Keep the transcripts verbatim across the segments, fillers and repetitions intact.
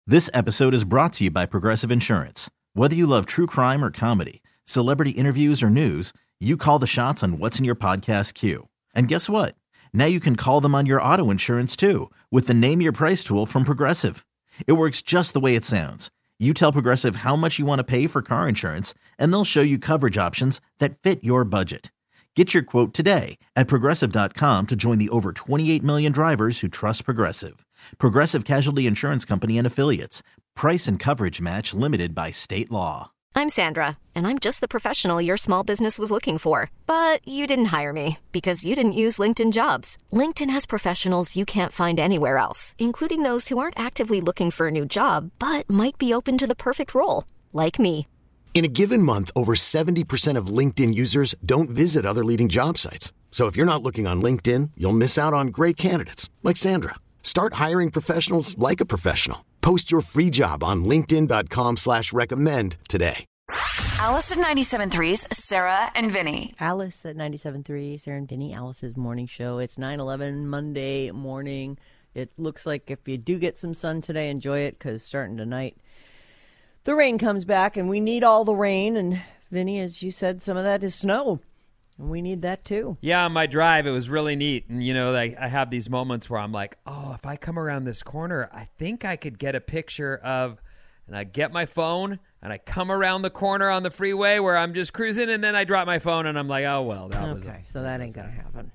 This episode is brought to you by Progressive Insurance. Whether you love true crime or comedy, celebrity interviews or news, you call the shots on what's in your podcast queue. And guess what? Now you can call them on your auto insurance too with the Name Your Price tool from Progressive. It works just the way it sounds. You tell Progressive how much you want to pay for car insurance, and they'll show you coverage options that fit your budget. Get your quote today at Progressive dot com to join the over twenty-eight million drivers who trust Progressive. Progressive Casualty Insurance Company and Affiliates. Price and coverage match limited by state law. I'm Sandra, and I'm just the professional your small business was looking for. But you didn't hire me because you didn't use LinkedIn Jobs. LinkedIn has professionals you can't find anywhere else, including those who aren't actively looking for a new job, but might be open to the perfect role, like me. In a given month, over seventy percent of LinkedIn users don't visit other leading job sites. So if you're not looking on LinkedIn, you'll miss out on great candidates like Sandra. Start hiring professionals like a professional. Post your free job on linkedin dot com slash recommend today. Alice at ninety-seven point three's Sarah and Vinny. Alice at ninety-seven point three, Sarah and Vinny, Alice's morning show. It's nine eleven Monday morning. It looks like if you do get some sun today, enjoy it, because starting tonight, the rain comes back, and we need all the rain. And Vinny, as you said, some of that is snow, and we need that too. Yeah, on my drive, it was really neat. And, you know, I, I have these moments where I'm like, oh, if I come around this corner, I think I could get a picture of, and I get my phone, and I come around the corner on the freeway where I'm just cruising, and then I drop my phone, and I'm like, oh, well, that okay, was Okay, so that ain't going to happen.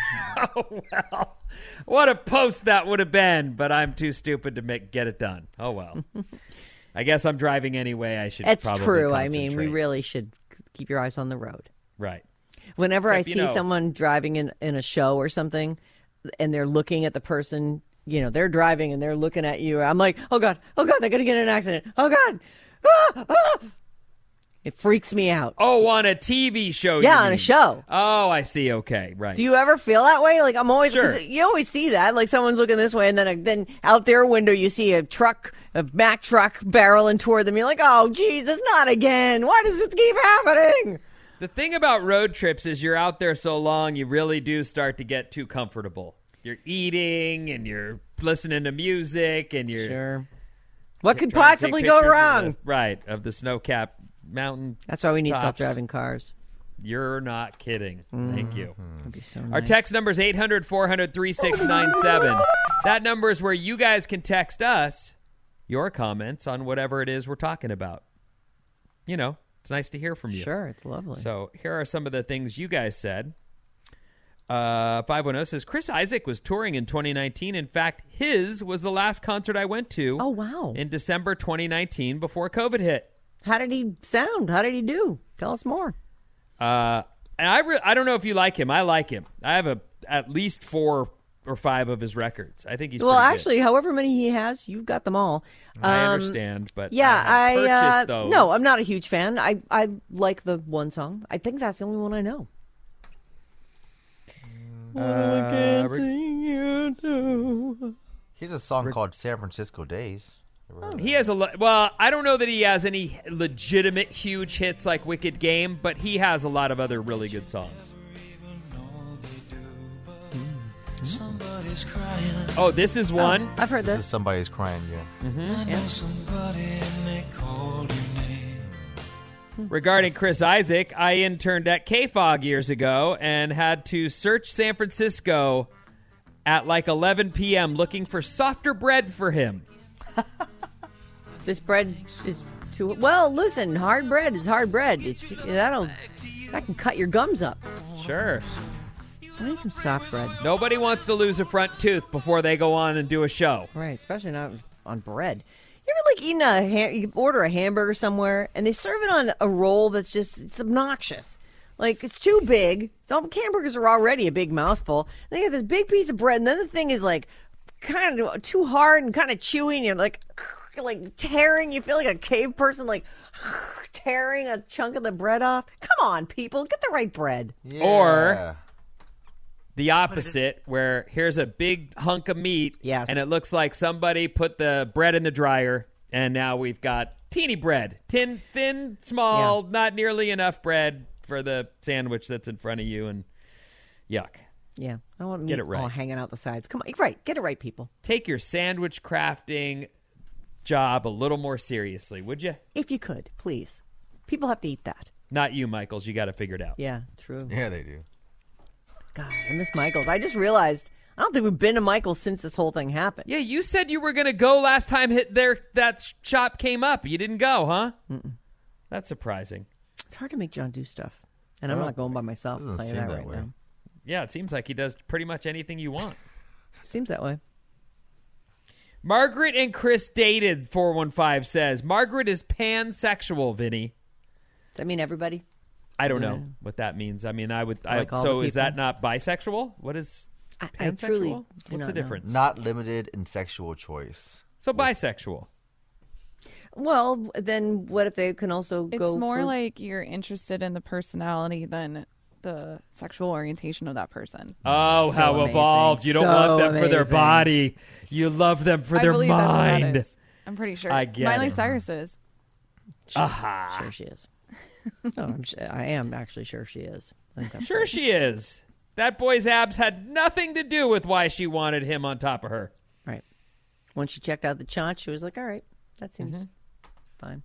Oh, well, what a post that would have been, but I'm too stupid to make get it done. Oh, well. I guess I'm driving anyway. I should It's probably true. concentrate. I mean, we really should keep your eyes on the road. Right. Whenever Except, I see you know, someone driving in, in a show or something, and they're looking at the person, you know, they're driving and they're looking at you, I'm like, oh, God, oh, God, they're going to get in an accident. Oh, God. Ah, ah. It freaks me out. Oh, on a T V show, Yeah, you on mean. a show. Oh, I see. Okay, right. Do you ever feel that way? Like, I'm always, Sure. 'cause you always see that. Like, someone's looking this way, and then, then out their window, you see a truck, a Mack truck barreling toward them. You're like, oh, Jesus, not again. Why does this keep happening? The thing about road trips is you're out there so long, you really do start to get too comfortable. You're eating, and you're listening to music, and you're... Sure. What could trying to take possibly go pictures of wrong? the- right, of the snow-capped mountain That's why we need tops. self-driving cars. You're not kidding. Thank you. That'd be so Our nice. text number is eight hundred, four hundred, thirty-six ninety-seven. That number is where you guys can text us your comments on whatever it is we're talking about. You know, it's nice to hear from you. Sure, it's lovely. So here are some of the things you guys said. Uh, five one zero says, Chris Isaak was touring in twenty nineteen. In fact, his was the last concert I went to Oh, wow. in December twenty nineteen before COVID hit. How did he sound? How did he do? Tell us more. Uh, and I re- I don't know if you like him. I like him. I have a at least four or five of his records. I think he's Well, pretty good. actually, however many he has, you've got them all. I Um, understand, but Yeah, I, I, have uh, purchased those. no, I'm not a huge fan. I, I like the one song. I think that's the only one I know. Uh, re- He has a song called San Francisco Days. he has a lo- well. I don't know that he has any legitimate huge hits like Wicked Game, but he has a lot of other really good songs. Oh, this is one. I've heard This this. is Somebody's Crying, yeah. Regarding Chris Isaak, I interned at K-Fog years ago and had to search San Francisco at like eleven p.m. looking for softer bread for him. This bread is too well. Listen, hard bread is hard bread. It's that'll that can cut your gums up. Sure. I need some soft bread. Nobody wants to lose a front tooth before they go on and do a show. Right, especially not on bread. You ever like eating a ham- you order a hamburger somewhere and they serve it on a roll that's just it's obnoxious. Like it's too big. So hamburgers are already a big mouthful. And they get this big piece of bread, and then the thing is like kind of too hard and kind of chewy, and you're like like tearing. You feel like a cave person, like tearing a chunk of the bread off. Come on, people, get the right bread. Yeah. Or the opposite, where here's a big hunk of meat, Yes. and it looks like somebody put the bread in the dryer, and now we've got teeny bread, thin, thin, small, Yeah. not nearly enough bread for the sandwich that's in front of you, and yuck. Yeah, I want meat Get it right. all hanging out the sides. Come on, right, get it right, people. Take your sandwich crafting job a little more seriously, would you? If you could, please. People have to eat that. Not you, Michaels. You got to figure it out. Yeah, true. Yeah, they do. God, I miss Michael's. I just realized I don't think we've been to Michael's since this whole thing happened. Yeah, you said you were going to go last time hit there that sh- shop came up. You didn't go, huh? Mm-mm. That's surprising. It's hard to make John do stuff. And I'm Oh, not going by myself doesn't playing seem that that right way. now. Yeah, it seems like he does pretty much anything you want. Seems that way. Margaret and Chris dated, four one five says. Margaret is pansexual, Vinny. Does that mean everybody? I don't Yeah. know what that means. I mean, I would. I, Like all so the is that people? not bisexual? What is I, I pansexual? truly do What's not the know. difference? Not limited in sexual choice. So bisexual. Well, then what if they can also It's go more for- like you're interested in the personality than the sexual orientation of that person. Oh, So how amazing. evolved! You don't So love them for their amazing. body. You love them for I their believe that's what that mind. is. I'm pretty sure. I get Miley it. Cyrus is. Sure, Aha. sure she is. No, I'm su- I am actually sure she is. I think that's Sure right. she is. That boy's abs had nothing to do with why she wanted him on top of her. Right. When she checked out the chaunch, she was like, all right, that seems Mm-hmm. fine.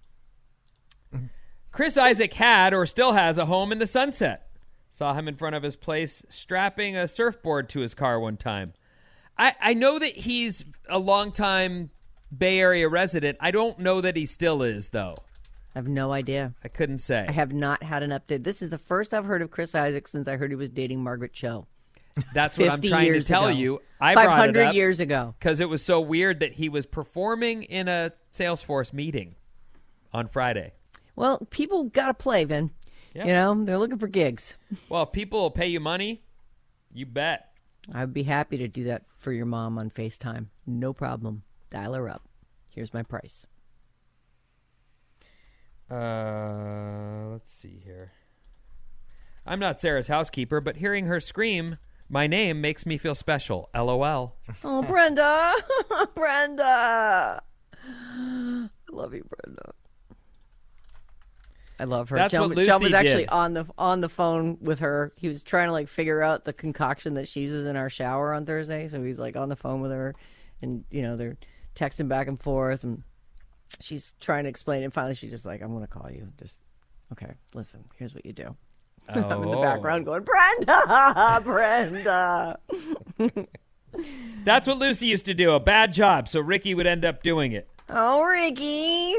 Chris Isaac had or still has a home in the Sunset. Saw him in front of his place strapping a surfboard to his car one time. I, I know that he's a longtime Bay Area resident. I don't know that he still is, though. I have no idea. I couldn't say. I have not had an update. This is the first I've heard of Chris Isaac since I heard he was dating Margaret Cho. That's what I'm fifty trying to years tell ago. you. I five brought it hundred up years ago. because it was so weird that he was performing in a Salesforce meeting on Friday. Well, people got to play, Vin. Yeah. You know, they're looking for gigs. Well, if people will pay you money, you bet. I'd be happy to do that for your mom on FaceTime. No problem. Dial her up. Here's my price. Uh, let's see here. I'm not Sarah's housekeeper, but hearing her scream my name makes me feel special. LOL. Oh, Brenda. Brenda. I love you, Brenda. I love her. That's John, what Lucy John was actually did. on the on the phone with her. He was trying to like figure out the concoction that she uses in our shower on Thursday. So he's like on the phone with her, and you know they're texting back and forth, and she's trying to explain. And finally, she's just like, "I'm going to call you. Just okay. Listen, here's what you do." I'm in the Oh. background going, "Brenda, Brenda." That's what Lucy used to do. A bad job, so Ricky would end up doing it. Oh, Ricky.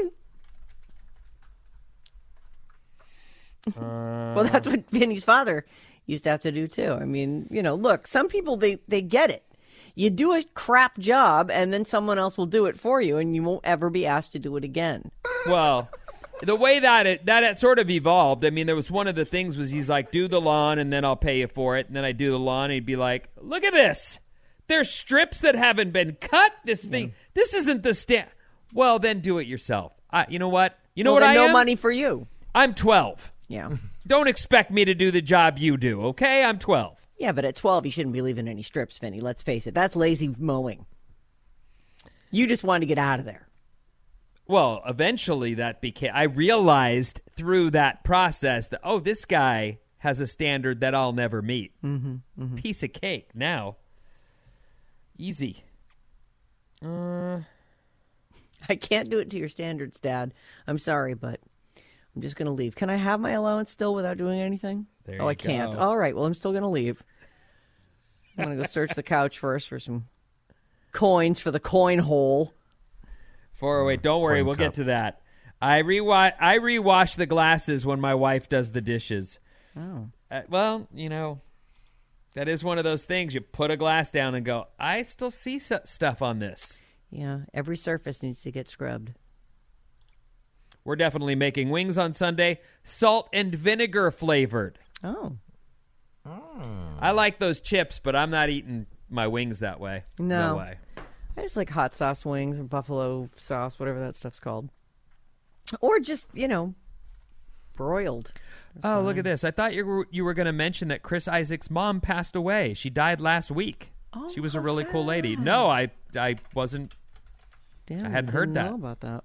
Uh, Well, that's what Vinny's father used to have to do too. I mean, you know, look, some people they they get it. You do a crap job, and then someone else will do it for you, and you won't ever be asked to do it again. Well, the way that it that it sort of evolved. I mean, there was one of the things was he's like, do the lawn, and then I'll pay you for it. And then I do the lawn, and he'd be like, look at this. There's strips that haven't been cut. This thing, this isn't the stand. Well, then do it yourself. I, you know what? You know well, what then I no am? money for you. I'm twelve. Yeah, Don't expect me to do the job you do, okay? I'm twelve. yeah, but at twelve, you shouldn't be leaving any strips, Vinny. Let's face it, that's lazy mowing. You just wanted to get out of there. Well, eventually that became, I realized through that process that, oh, this guy has a standard that I'll never meet. Mm-hmm, mm-hmm. Piece of cake. Now, easy. Uh, I can't do it to your standards, Dad. I'm sorry, but I'm just going to leave. Can I have my allowance still without doing anything? There oh, you I can't. go. All right. Well, I'm still going to leave. I'm going to go search the couch first for some coins for the coin hole. four oh eight, don't worry, Coin we'll cup. get to that. I rewa- I rewash the glasses when my wife does the dishes. Oh. Uh, well, you know, that is one of those things. You put a glass down and go, I still see s- stuff on this. Yeah, every surface needs to get scrubbed. We're definitely making wings on Sunday, salt and vinegar flavored. Oh. I like those chips, but I'm not eating my wings that way. No. way. I just like hot sauce wings or buffalo sauce, whatever that stuff's called. Or just, you know, broiled. Oh, look at this. I thought you were, you were going to mention that Chris Isaac's mom passed away. She died last week. Oh, she was a how really cool lady. sad. No, I I wasn't. Damn, I hadn't heard didn't that. know about that.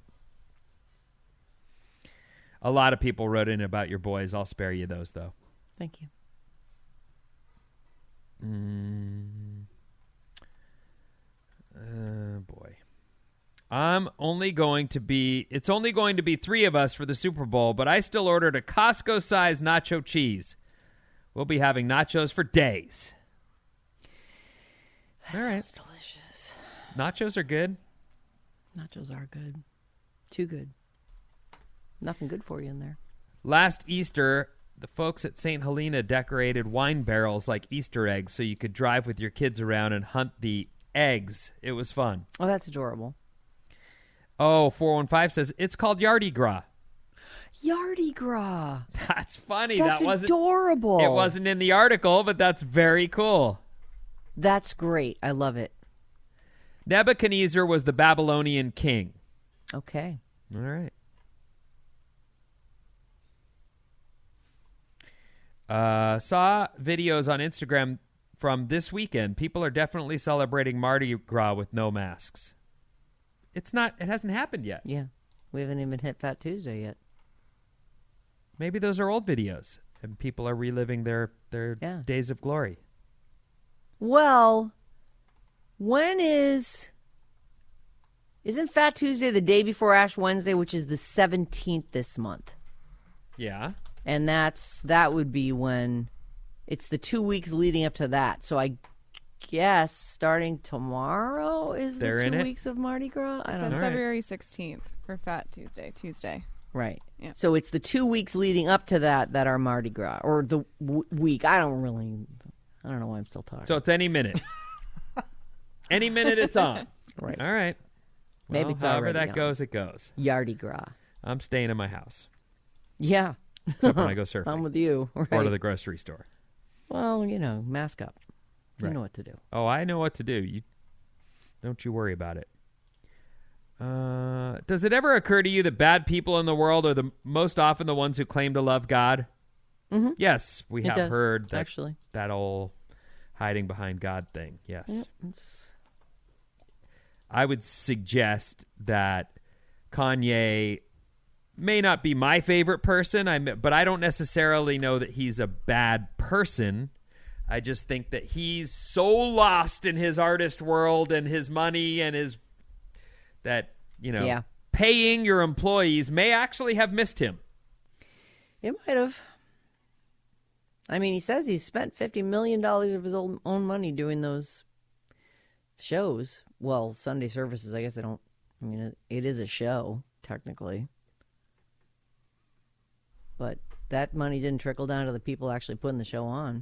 A lot of people wrote in about your boys. I'll spare you those, though. Thank you. Mm. Uh, boy. I'm only going to be, it's only going to be three of us for the Super Bowl, but I still ordered a Costco-sized nacho cheese. We'll be having nachos for days. That All right. sounds delicious. Nachos are good. Nachos are good. Too good. Nothing good for you in there. Last Easter, the folks at Saint Helena decorated wine barrels like Easter eggs so you could drive with your kids around and hunt the eggs. It was fun. Oh, that's adorable. Oh, four one five says, it's called Yardy Gras. Yardy Gras. That's funny. That's that wasn't adorable. It wasn't in the article, but that's very cool. That's great. I love it. Nebuchadnezzar was the Babylonian king. Okay. All right. Uh, saw videos on Instagram from this weekend. People are definitely celebrating Mardi Gras with no masks. It's not, it hasn't happened yet. Yeah. We haven't even hit Fat Tuesday yet. Maybe those are old videos and people are reliving their, their Yeah. days of glory. Well, when is... Isn't Fat Tuesday the day before Ash Wednesday, which is the seventeenth this month? Yeah. And that's that would be when it's the two weeks leading up to that. So I guess starting tomorrow is They're the in two it? weeks of Mardi Gras. I It don't says know. All right. February sixteenth for Fat Tuesday, Tuesday. Right. Yeah. So it's the two weeks leading up to that that are Mardi Gras, or the w- week. I don't really. I don't know why I'm still talking. So it's any minute. Any minute it's on. Right. All right. Maybe Well, it's however already that on. goes, it goes. Yardy Gras. I'm staying in my house. Yeah. Except when I go surfing. I'm with you. Right. Or to the grocery store. Well, you know, mask up. You Right. know what to do. Oh, I know what to do. You don't you worry about it. Uh, does it ever occur to you that bad people in the world are the most often the ones who claim to love God? Mm-hmm. Yes, we It have does, heard that actually. that old hiding behind God thing. Yes. Yeah, it's- I would suggest that Kanye may not be my favorite person, I but I don't necessarily know that he's a bad person. I just think that he's so lost in his artist world and his money and his that, you know, Yeah. paying your employees may actually have missed him. It might have. I mean, he says he's spent fifty million dollars of his own, own money doing those shows. Well, Sunday services, I guess they don't. I mean, it, it is a show, technically. But that money didn't trickle down to the people actually putting the show on.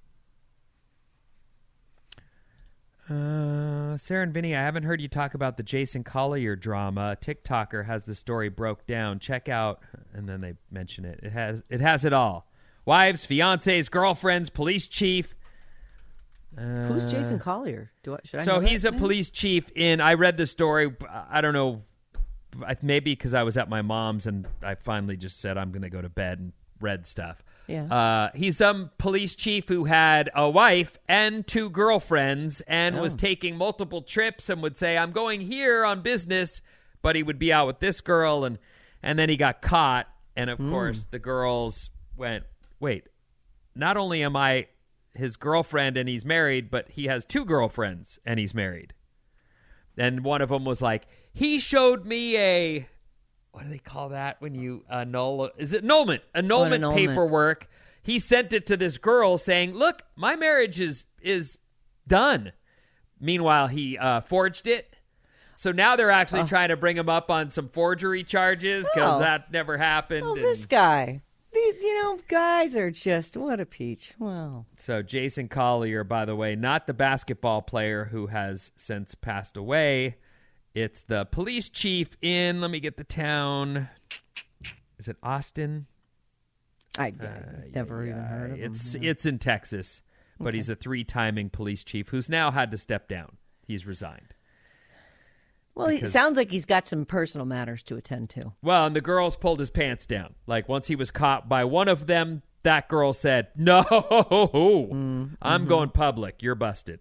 Uh, Sarah and Vinny, I haven't heard you talk about the Jason Collier drama. TikToker has the story broke down. Check out, and then they mention it. It has it has it all: wives, fiancés, girlfriends, police chief. Uh, Who's Jason Collier? Do I, should I So know he's that a name? police chief in. I read the story. I don't know. I- Maybe because I was at my mom's and I finally just said I'm going to go to bed and read stuff. Yeah. Uh, he's some police chief who had a wife and two girlfriends and was Oh. taking multiple trips and would say, I'm going here on business, but he would be out with this girl. And, and then he got caught. And, of course, the girls went, wait, not only am I his girlfriend and he's married, but he has two girlfriends and he's married. And one of them was like, he showed me a, what do they call that when you annul? Is it annulment? Annulment annulment. paperwork. He sent it to this girl saying, look, my marriage is is done. Meanwhile, he uh, forged it. So now they're actually trying to bring him up on some forgery charges because Oh. that never happened. Oh, and this guy. These, you know, guys are just, what a peach. Well, So Jason Collier, by the way, not the basketball player who has since passed away. It's the police chief in, let me get the town. Is it Austin? I never even Yeah, heard of him. it's yeah. it's in Texas, but he's a three-timing police chief who's now had to step down. He's resigned. Well, it because- sounds like he's got some personal matters to attend to. Well, and the girls pulled his pants down. Like once he was caught by one of them, that girl said, "No, Mm-hmm. I'm going public. You're busted."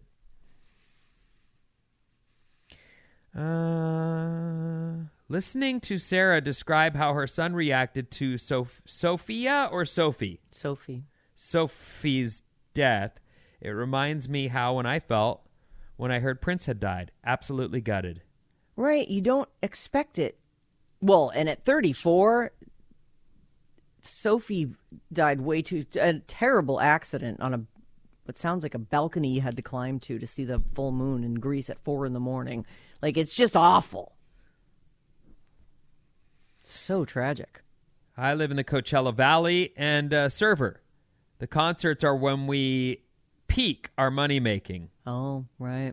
Uh, listening to Sarah describe how her son reacted to Sof- Sophia or Sophie. Sophie. Sophie's death, it reminds me how when I felt when I heard Prince had died. Absolutely gutted. Right. You don't expect it. Well, and at thirty-four, Sophie died way too, a terrible accident on a, what sounds like a balcony you had to climb to to see the full moon in Greece at four in the morning. Like, it's just awful. So tragic. I live in the Coachella Valley, and uh, server. The concerts are when we peak our money making. Oh, right.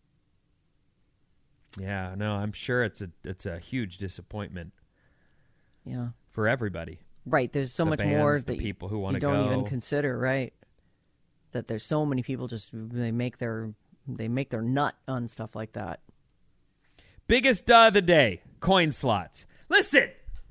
Yeah, no, I'm sure it's a it's a huge disappointment. Yeah. For everybody. Right. There's so The much bands, more the that people who you, wanna you don't go. even consider, right? That there's so many people just they make their they make their nut on stuff like that. Biggest duh of the day, coin slots. Listen,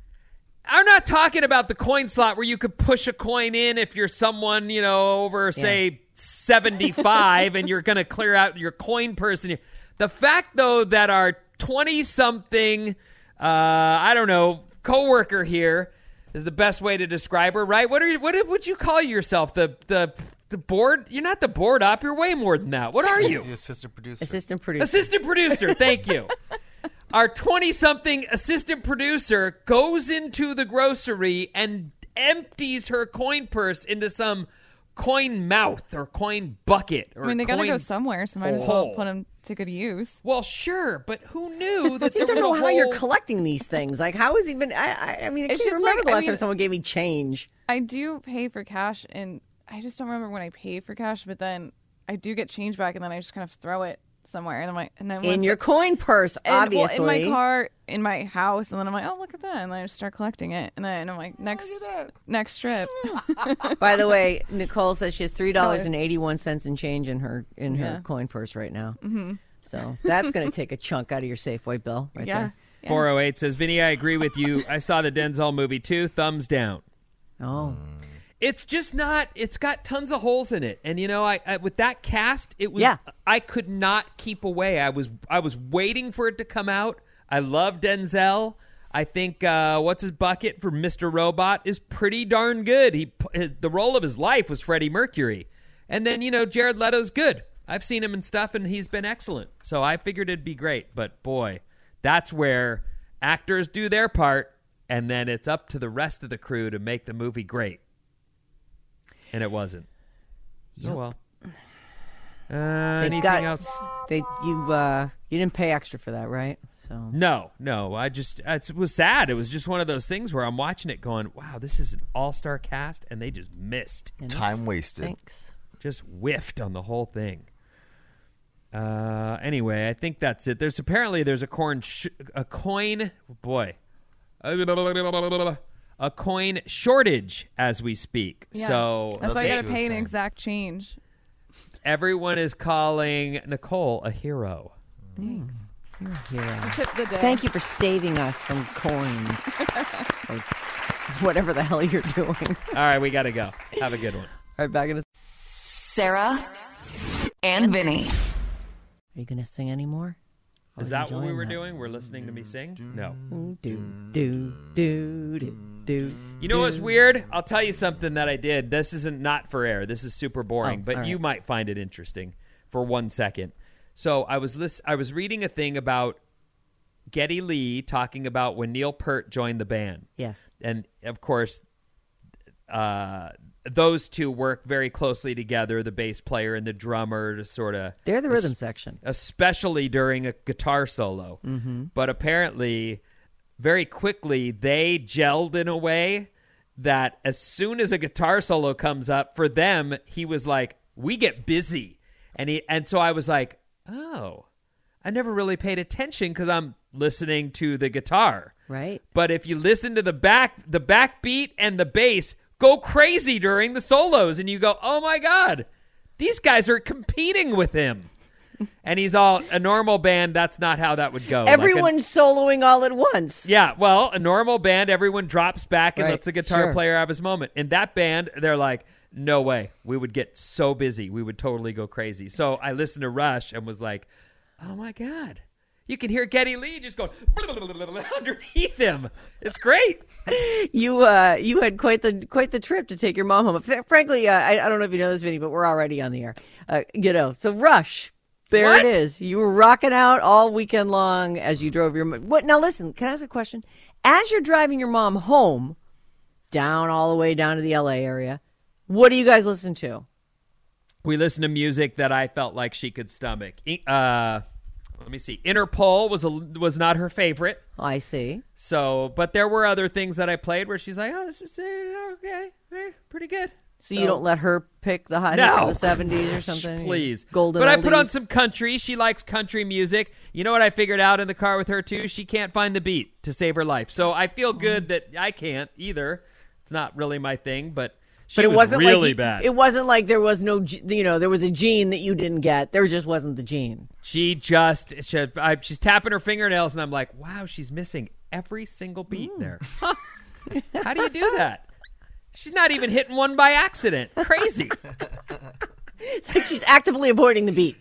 I'm not talking about the coin slot where you could push a coin in if you're someone, you know, over, Yeah. say, seventy-five and you're going to clear out your coin purse. And the fact, though, that our twenty-something, uh, I don't know, coworker here is the best way to describe her, right? What are you, what would you call yourself? The the the board? You're not the board op. You're way more than that. What are you? The assistant producer. Assistant producer. Assistant producer. Thank you. Our twenty-something assistant producer goes into the grocery and empties her coin purse into some coin mouth or coin bucket. Or I mean, they got to coin go somewhere, so might as hole. well put them to good use. Well, sure, but who knew that I just there don't was know a how you're whole- collecting these things. Like, how is even? I, I, I mean, I It's can't just remember like- the I last mean- time someone gave me change. I do pay for cash, and I just don't remember when I pay for cash, but then I do get change back, and then I just kind of throw it somewhere. And I'm like, and then In once your it- coin purse, and, obviously. well, in my car, in my house, and then I'm like, oh, look at that, and then I just start collecting it, and then I'm like, next, next trip. By the way, Nicole says she has three dollars and eighty-one cents in change in her in her Yeah. coin purse right now. Mm-hmm. So that's going to take a chunk out of your Safeway bill, right Yeah. there. four oh eight says, Vinny, I agree with you. I saw the Denzel movie too. Thumbs down. Oh, It's just not. It's got tons of holes in it, and you know, I, I with that cast, it was. Yeah. I could not keep away. I was. I was waiting for it to come out. I love Denzel. I think uh, what's his bucket for Mister Robot is pretty darn good. He the role of his life was Freddie Mercury, and then you know Jared Leto's good. I've seen him and stuff, and he's been excellent. So I figured it'd be great. But boy, that's where actors do their part, and then it's up to the rest of the crew to make the movie great. And it wasn't. Yep. Oh well. Uh, They anything got- else? they you uh you didn't pay extra for that, right? So No, no. I just it was sad. It was just one of those things where I'm watching it, going, "Wow, this is an all-star cast," and they just missed, and Time that's- wasted. Thanks. just whiffed on the whole thing. Uh, anyway, I think that's it. There's apparently there's a coin sh- a coin boy. A coin shortage as we speak. Yeah. So That's why what I she got to was pay an saying. exact change. everyone is calling Nicole a hero. Thanks. You're a hero. It's a tip of the day. Thank you for saving us from coins. Or whatever the hell you're doing. All right, we got to go. Have a good one. All right, back in a... Sarah and Vinny. Are you going to sing anymore? I Is was that what we enjoying were that. doing? We're listening to me sing? No. Do, do, do, do, do. You know what's weird? I'll tell you something that I did. This isn't not for air. This is super boring, Oh, but all right. you might find it interesting for one second. So I was list- I was reading a thing about Geddy Lee talking about when Neil Peart joined the band. Yes. And, of course, uh, those two work very closely together, the bass player and the drummer, to sort of... They're the rhythm section. especially during a guitar solo. Mm-hmm. But apparently, very quickly, they gelled in a way that as soon as a guitar solo comes up, for them, he was like, we get busy. And he, and so I was like, oh, I never really paid attention because I'm listening to the guitar. Right. But if you listen to the back, the backbeat and the bass go crazy during the solos, and you go, oh my God, these guys are competing with him. And he's all, a normal band, that's not how that would go. Like a- Everyone's soloing all at once. yeah, well, a normal band, everyone drops back and Right, lets the guitar sure. player have his moment. In that band, they're like, no way. We would get so busy. We would totally go crazy. So I listened to Rush and was like, oh my God. You can hear Geddy Lee just going underneath him. It's great. You uh, you had quite the quite the trip to take your mom home. F- frankly, uh, I, I don't know if you know this, Vinny, but we're already on the air. Uh, you know, so Rush, There What? it is. You were rocking out all weekend long as you drove your mom. What? Now listen, can I ask a question? As you're driving your mom home, down all the way down to the L A area, what do you guys listen to? We listened to music that I felt like she could stomach. Uh, let me see. Interpol was a, was not her favorite. I see. So, but there were other things that I played where she's like, "Oh, this is uh, okay, eh, pretty good." So, so you don't let her pick the hot no. hits of the seventies or something? Please. Golden But I put oldies? on some country. She likes country music. You know what I figured out in the car with her, too? She can't find the beat to save her life. So I feel good that I can't either. It's not really my thing, but she but it was wasn't really like you, bad. It wasn't like there was no, ge- you know, there was a gene that you didn't get. There just wasn't the gene. She just, she, I, she's tapping her fingernails, and I'm like, wow, she's missing every single beat Mm. there. How do you do that? She's not even hitting one by accident. Crazy. It's like she's actively avoiding the beat.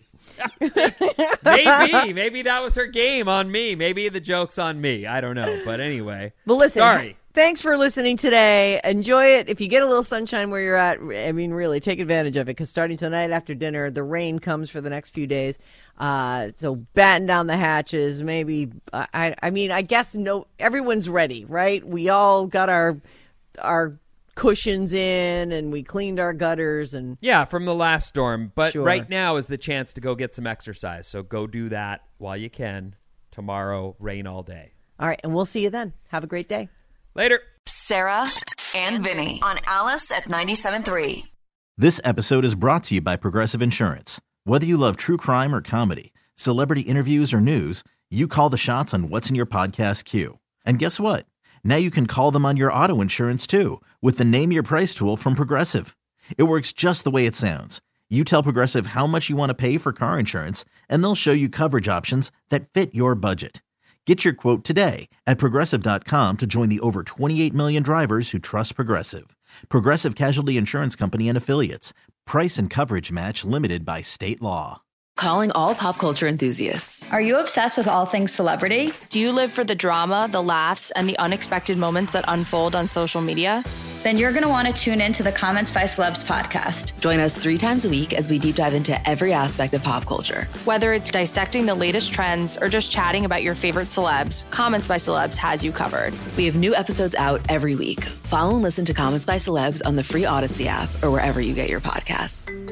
Maybe. Maybe that was her game on me. Maybe the joke's on me. I don't know. But anyway. But listen, sorry. Thanks for listening today. Enjoy it. If you get a little sunshine where you're at, I mean, really, take advantage of it, because starting tonight after dinner, the rain comes for the next few days. Uh, so batten down the hatches. Maybe, I, I mean, I guess no, everyone's ready, right? We all got our our cushions in, and we cleaned our gutters, and Yeah, from the last storm. But Sure. right now is the chance to go get some exercise. So go do that while you can. Tomorrow, rain all day. all right, and we'll see you then. Have a great day. Later. Sarah and Vinny on Alice at ninety-seven point three. This episode is brought to you by Progressive Insurance. Whether you love true crime or comedy, celebrity interviews or news, you call the shots on what's in your podcast queue. And guess what? Now you can call them on your auto insurance too with the Name Your Price tool from Progressive. It works just the way it sounds. You tell Progressive how much you want to pay for car insurance, and they'll show you coverage options that fit your budget. Get your quote today at Progressive dot com to join the over twenty-eight million drivers who trust Progressive. Progressive Casualty Insurance Company and Affiliates. Price and coverage match limited by state law. Calling all pop culture enthusiasts. Are you obsessed with all things celebrity? Do you live for the drama, the laughs, and the unexpected moments that unfold on social media? Then you're going to want to tune in to the Comments by Celebs podcast. Join us three times a week as we deep dive into every aspect of pop culture. Whether it's dissecting the latest trends or just chatting about your favorite celebs, Comments by Celebs has you covered. We have new episodes out every week. Follow and listen to Comments by Celebs on the free Odyssey app or wherever you get your podcasts.